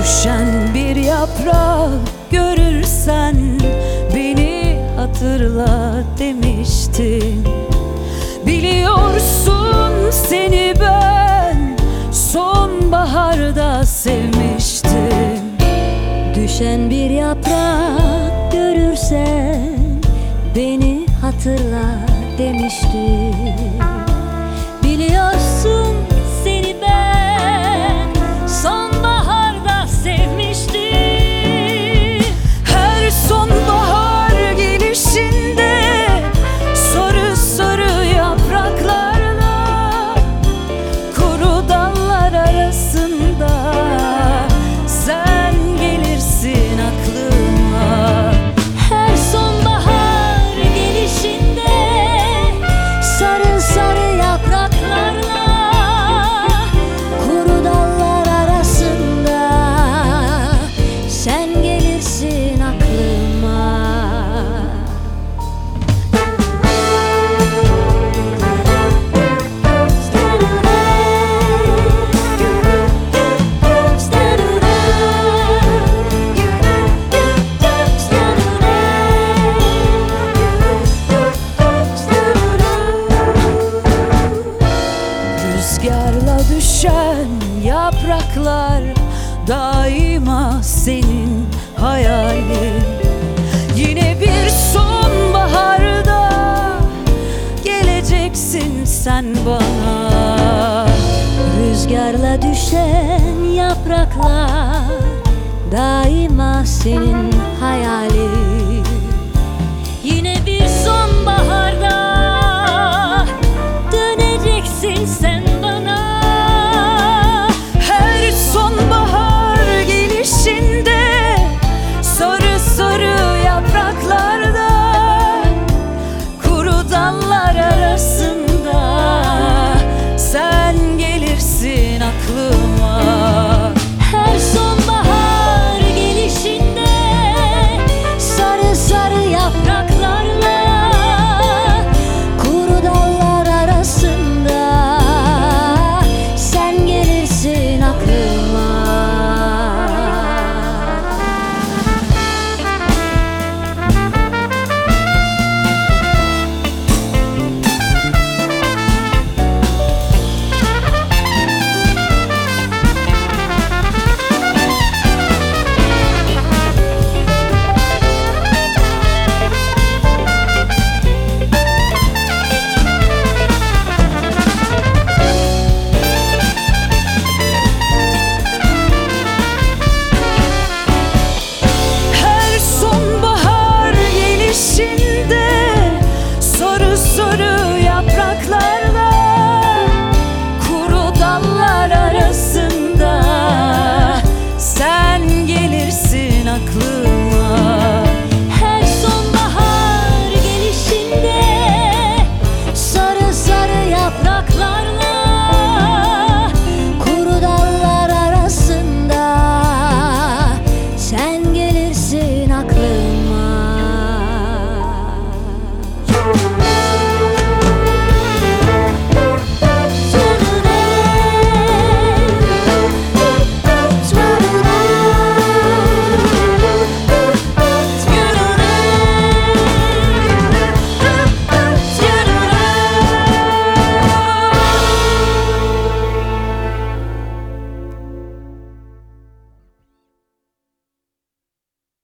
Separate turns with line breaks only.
Düşen bir yaprak görürsen beni hatırla demiştin. Biliyorsun seni ben sonbaharda sevmiştim.
Düşen bir yaprak görürsen beni hatırla demiştim. Biliyorsun seni ben sonbaharda sevmiştim.
Her sonbahar gelişinde sarı sarı yapraklarla kuru dallar arasında sen gelirsin aklıma.
Her sonbahar gelişinde sarı sarı yapraklarla kuru dallar arasında sen gelirsin aklıma.
Rüzgarla düşen yapraklar daima senin hayalin. Yine bir sonbaharda geleceksin sen bana.
Rüzgarla düşen yapraklar daima senin hayalin.